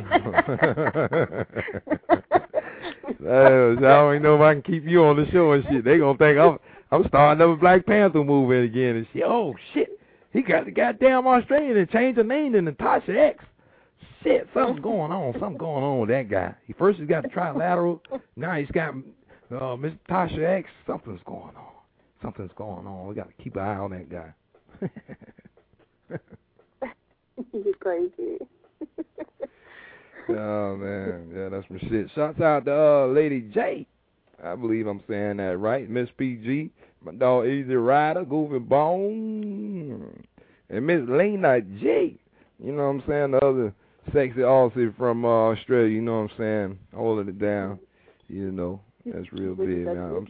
S3: don't even know if I can keep you on the show and shit. They gonna think I'm starting up a Black Panther movie again and shit. Oh shit. He got the goddamn Australian and changed the name to Natasha X. Shit, something's going on. Something going on with that guy. He's got the trilateral. Now he's got Miss Tasha X. Something's going on. We got to keep an eye on that guy.
S4: You're crazy.
S3: Oh, man. Yeah, that's my shit. Shouts out to Lady J. I believe I'm saying that right. Miss PG. My dog Easy Rider, Goofy Bone, and Miss Lena J. You know what I'm saying? The other sexy Aussie from Australia. You know what I'm saying? Holding it down. You know, that's real big, man.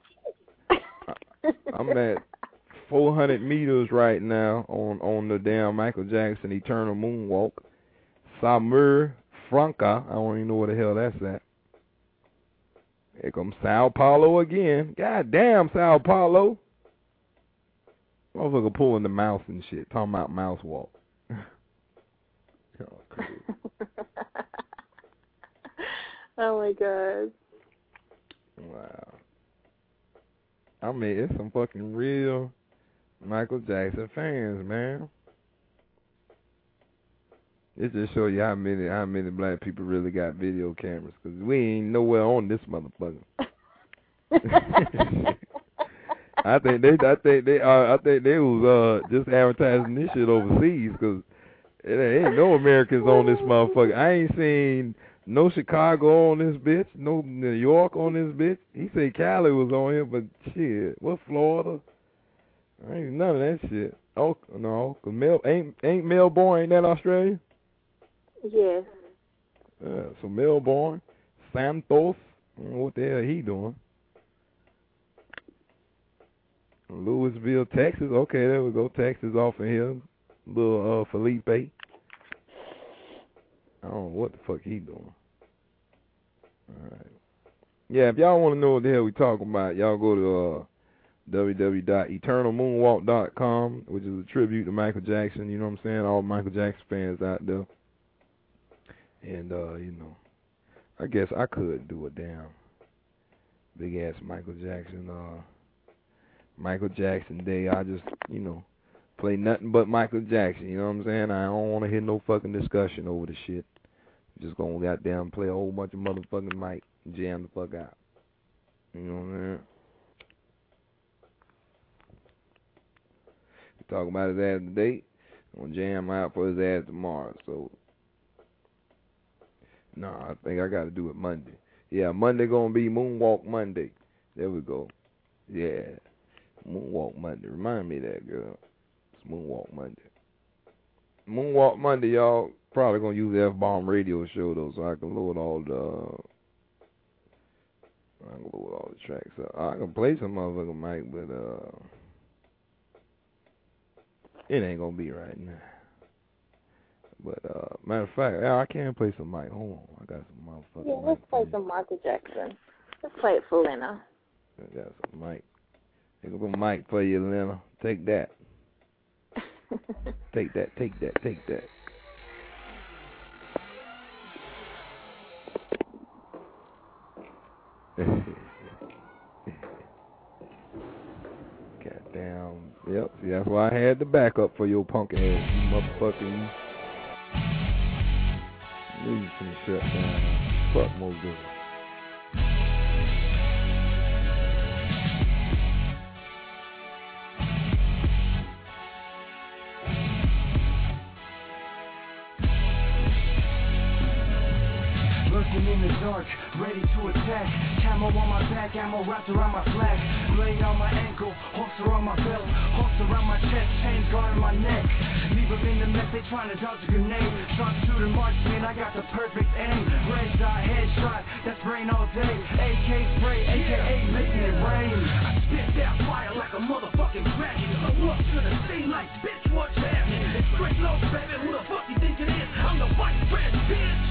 S3: I'm at 400 meters right now on the damn Michael Jackson Eternal Moonwalk. Samur Franca. I don't even know where the hell that's at. Here comes Sao Paulo again. God damn, Sao Paulo. Motherfucker pulling the mouse and shit. Talking about mouse walk. Oh, crazy.
S4: Oh my god.
S3: Wow. I mean, it's some fucking real Michael Jackson fans, man. It just show you how many black people really got video cameras, because we ain't nowhere on this motherfucker. I think they was just advertising this shit overseas, because there ain't no Americans on this motherfucker. I ain't seen no Chicago on this bitch, no New York on this bitch. He said Cali was on here, but shit, what Florida? Ain't none of that shit. Oh no, cause ain't Melbourne, ain't that Australia?
S4: Yes.
S3: So Melbourne, Santos, I don't know what the hell he doing. Louisville, Texas. Okay, there we go. Texas off of here. Little Felipe. I don't know what the fuck he doing. Alright. Yeah, if y'all want to know what the hell we talking about, y'all go to www.eternalmoonwalk.com, which is a tribute to Michael Jackson. You know what I'm saying? All Michael Jackson fans out there. And, you know, I guess I could do a damn big ass Michael Jackson day. I just, you know, play nothing but Michael Jackson. You know what I'm saying? I don't want to hear no fucking discussion over the shit. I'm just gonna goddamn play a whole bunch of motherfucking Mike and jam the fuck out. You know what I'm saying? We talking about his ass today. I'm gonna jam out for his ass tomorrow. So, no, I think I gotta do it Monday. Yeah, Monday gonna be Moonwalk Monday. There we go. Yeah, Moonwalk Monday. Remind me of that, girl. It's Moonwalk Monday. Moonwalk Monday, y'all. Probably gonna use the F-Bomb radio show though, so I can load all the tracks up. I can play some motherfucking mic, but it ain't gonna be right now. But matter of fact, yeah, I can play some mic. Hold on, I got some motherfucking mic.
S4: Yeah, let's play some Michael Jackson. Let's play it for Lena.
S3: I got some mic. Here go mic for you, Lena. Take that. Take that. Goddamn. Yep. See, that's why I had the backup for your punk ass, you motherfucking. You can shut down. Fuck more good.
S6: dark, ready to attack. Camo on my back, ammo wrapped around my flag. Blade on my ankle, holster on my belt, holster around my chest, chains guarding my neck. Leave them in the mess, they trying to dodge a grenade. Sharpshooter marksman, I got the perfect aim. Red dot, headshot, that's brain all day. AK spray, AKA making it rain. I spit that fire like a motherfucking dragon. I walk to the scene like, bitch, what's happening? It's straight low, baby, who the fuck you think it is? I'm the vice president, bitch.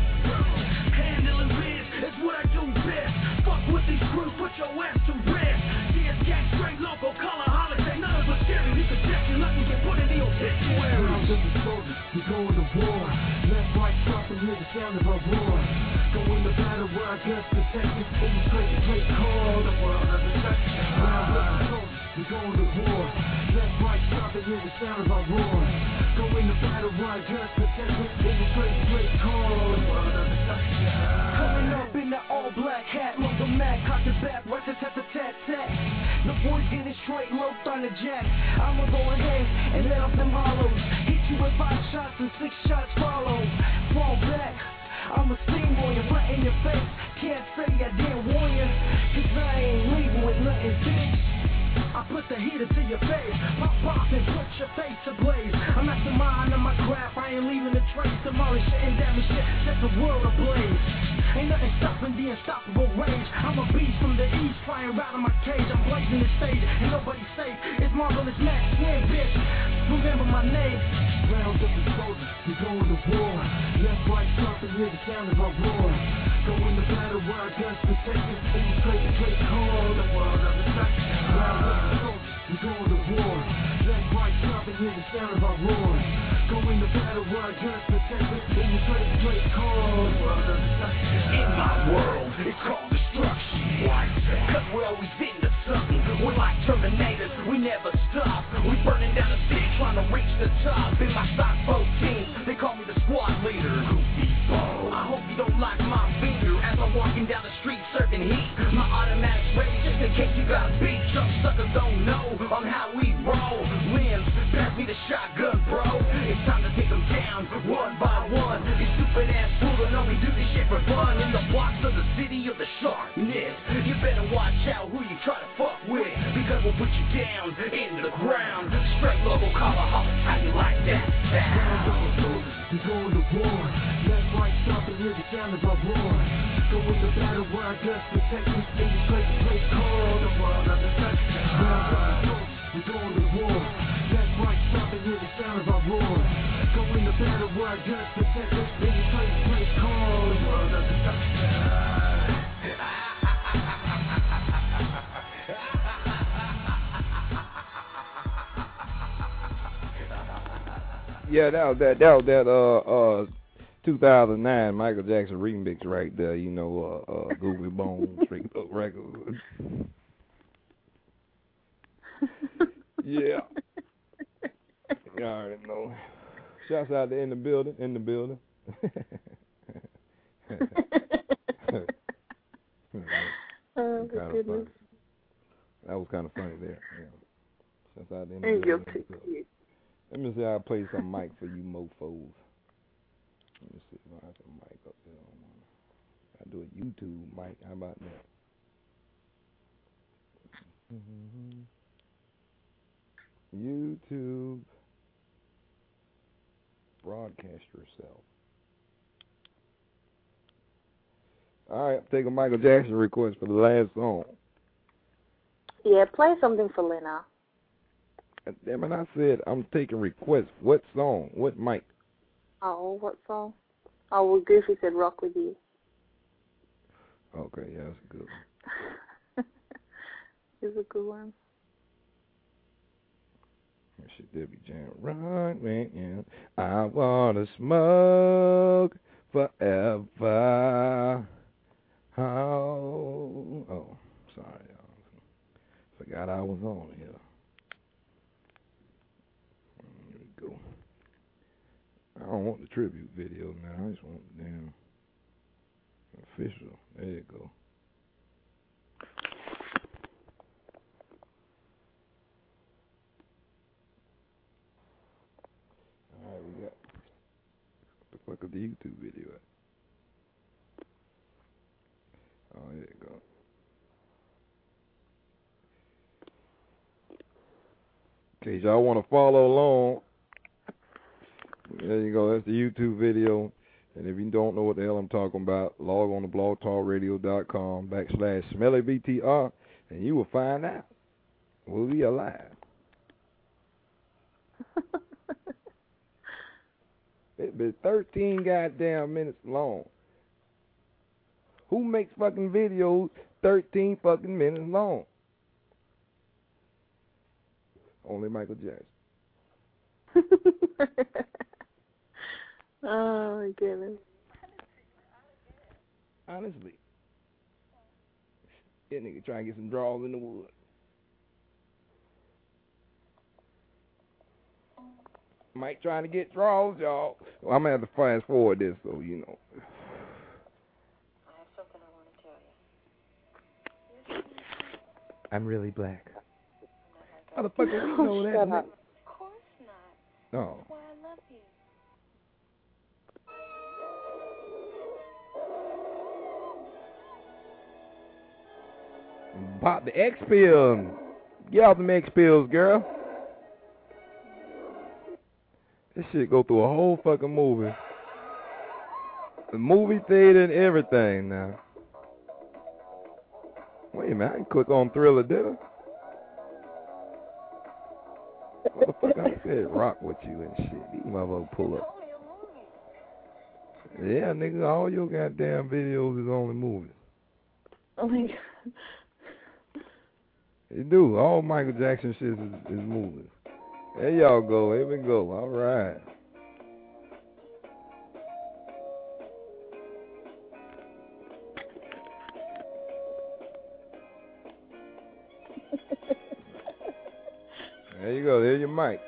S6: Handling biz, that's what I do best. Fuck with these crews, put your ass to rest. CS gang, straight local, color holiday, none of us scary. You can check your luck and get put in the obituary. Rounds of the soldiers, we going to war. Left, right, stop and hear the sound of our roar. Go in the battle where our guns protect us. In the great call, the world of destruction. Rounds of the soldiers, we going to war. Left, right, stop and hear the sound of our roar. Go in the battle where our guns protect us. In the great call, the world of destruction. Coming up in the all black hat, look the Mac, cock the back, right to tat. The boys getting straight, low on the jack. I'ma go ahead and let off them hollows. Hit you with 5 shots and 6 shots follow. Fall back, I'm a steamboy, right in your face. Can't say I didn't warn ya, cause I ain't leaving with nothing, bitch. I put the heater to your face, pop and put your face ablaze. I'm at the mind of my craft, I ain't leaving a trace. Demolish shit and damage shit, set the world ablaze. Ain't nothing stopping the unstoppable rage. I'm a beast from the east, flying right in my cage. I'm blazing the stage, and nobody's safe. It's Marvelous Max, yeah, bitch. Remember my name. Rounds of the soldiers, we going to war. Left, right, stop and hear the sound of our roar. Go in the battle where our guns protect us. In the great call, the world of destruction. Rounds of the soldiers, we going to war. Left, right, stop and hear the sound of our roar. Go in the battle where our guns protect us. In the great call, the world of destruction. In my world, it's called destruction. Why? Cause we're always into something. We're like Terminators, we never stop. We burning down the city, trying to reach the top. In my stock 14, they call me the squad leader. Goofy ball. I hope you don't like my finger as I'm walking down the street serving heat. My automatic's ready just in case you got beat. Some suckers don't know on how we roll. Limbs, pass me the shotgun, bro. It's time to take them down one by one. These stupid ass fools don't know we do this shit for fun. In the blocks of the city of the sharpness, you better watch out who you try to fuck with, because we'll put you down into the ground. Straight local collarholics, how you like that sound? We going to war. Left, right, stop and hear the sound of our roar. Go in the battle where our guns protect us. In the great call, the world of destruction. We going to war. Left, right, stop and hear the sound of our roar. Go in the battle where our guns protect us. In the great call, the world of destruction.
S3: Yeah, that was 2009 Michael Jackson remix right there. You know, Goofy Bone, Straight Up Records. Yeah. You already know. Shouts out to In the Building.
S4: Oh, my goodness.
S3: That was kind of funny there. Yeah. Shouts out to In the
S4: And you're
S3: Building.
S4: too cute.
S3: Let me see how I play some mic for you mofos. Let me see if I have some mic up there. I do a YouTube mic. How about that? YouTube. Broadcast yourself. All right, I'm taking Michael Jackson request for the last song.
S4: Yeah, play something for Lena.
S3: Damn it, I said I'm taking requests. What song? What mic?
S4: Oh, what song? Oh, well, Goofy said Rock With You.
S3: Okay, yeah, that's a good one.
S4: It's a good one.
S3: She did be jamming. Right, man, yeah. I wanna smoke forever. Oh, sorry, y'all. Forgot I was on here. Here we go. I don't want the tribute video now. I just want the damn official. There you go. Alright, we got. Look at the YouTube video at. case y'all want to follow along, there you go. That's the YouTube video. And if you don't know what the hell I'm talking about, log on to blogtalkradio.com/SmellyBTR, and you will find out. We'll be alive. It's been 13 goddamn minutes long. Who makes fucking videos 13 fucking minutes long? Only Michael Jackson.
S4: Oh my goodness.
S3: Honestly. That nigga trying to get some draws in the wood. Mike trying to get draws, y'all. Well, I'm going to have to fast forward this, so you know.
S7: I have something I want to tell you.
S3: I'm really black. Motherfucker, we know that.
S7: Shut up. Of course not.
S3: No.
S7: That's why I love you.
S3: Pop the X pills. Get out them X pills, girl. This shit go through a whole fucking movie. The movie theater and everything now. Wait a minute, I can click on Thriller Dinner. Motherfucker, I said rock with you and shit. These motherfuckers pull up. Yeah, nigga, all your goddamn videos is only movies.
S4: Oh my God.
S3: You do. All Michael Jackson shit is movies. There y'all go. Here we go. All right. There you go. There's your mic.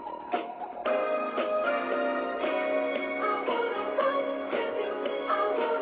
S7: I wanna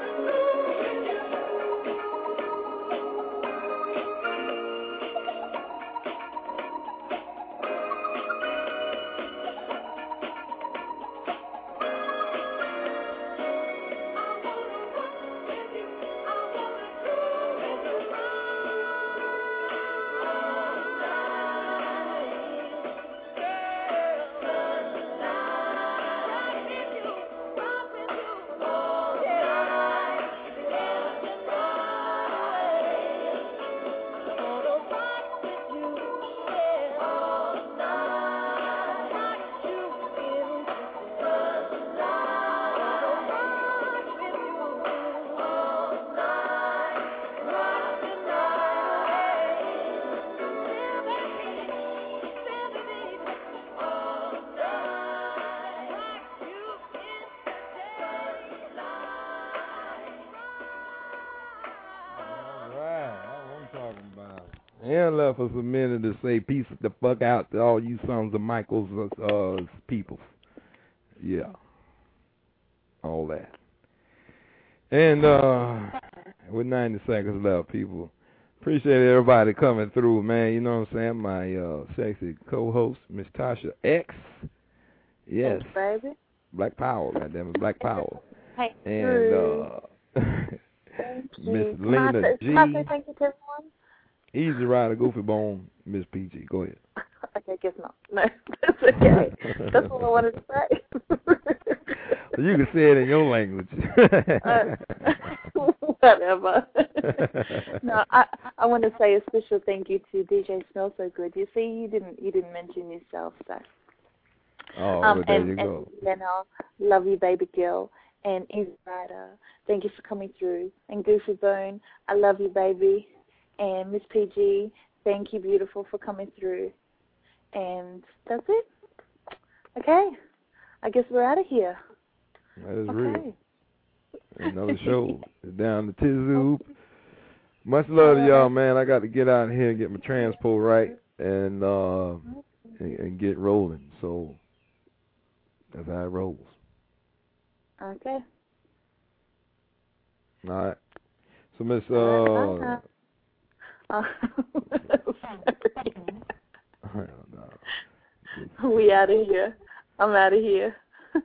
S3: And left us a minute to say peace the fuck out to all you sons of Michael's people. Yeah. All that. And with 90 seconds left, people, appreciate everybody coming through, man. You know what I'm saying? My sexy co-host, Miss Tasha X. Yes.
S4: Thanks, baby.
S3: Black Power, goddammit, Black Power.
S4: Hey,
S3: And Miss Lena G.
S4: Can I say thank you to everyone?
S3: Easy Rider, Goofy Bone, Miss PG. Go ahead.
S4: Okay, guess not. No, that's okay. That's what I wanted to say.
S3: You can say it in your language.
S4: Whatever. No, I want to say a special thank you to DJ Smell So Good. You see, you didn't mention yourself, so.
S3: Oh, well, there you
S4: And
S3: go.
S4: Lena, love you, baby girl. And Easy Rider, thank you for coming through. And Goofy Bone, I love you, baby. And Miss PG, thank you, beautiful, for coming through. And that's it. Okay. I guess we're out of here.
S3: That is
S4: okay.
S3: real. Another show is down the Tizoop. Much love to y'all, man. I got to get out here and get my transpo right and get rolling. So that's how it rolls.
S4: Okay.
S3: All right. So Miss
S4: we out of here. I'm out of here.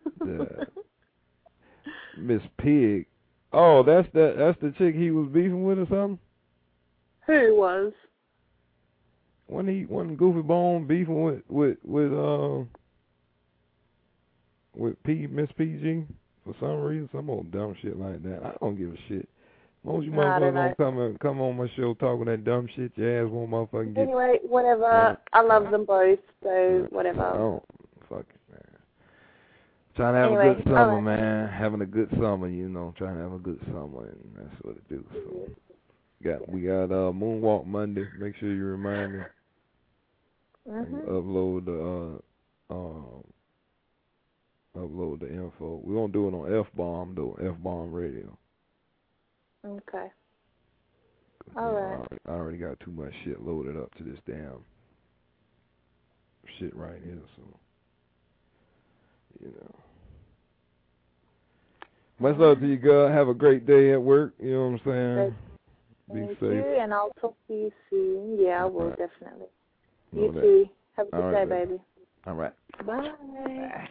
S3: Miss Pig. Oh, that's the chick he was beefing with or something?
S4: Who was?
S3: When Goofy Bone beefing with Miss PG for some reason, some old dumb shit like that. I don't give a shit. Most of you motherfuckers gonna come on my show talking that dumb shit. Your ass won't motherfucking get.
S4: Anyway, whatever. I love them both, so whatever.
S3: Oh, fuck it, man. Trying to have a good summer, man. Having a good summer, you know. Trying to have a good summer, and that's what it do. So we got Moonwalk Monday. Make sure you remind me. Upload the info. We're gonna do it on F-Bomb though. F-Bomb Radio.
S4: Okay. All right.
S3: I already got too much shit loaded up to this damn shit right here, so you know. Much love to you, girl. Have a great day at work. You know what I'm saying? Be safe.
S4: You, and I'll talk to you soon. Yeah, I will definitely. You
S3: that.
S4: too. Have a good day,
S3: baby.
S4: baby.
S3: All right.
S4: Bye.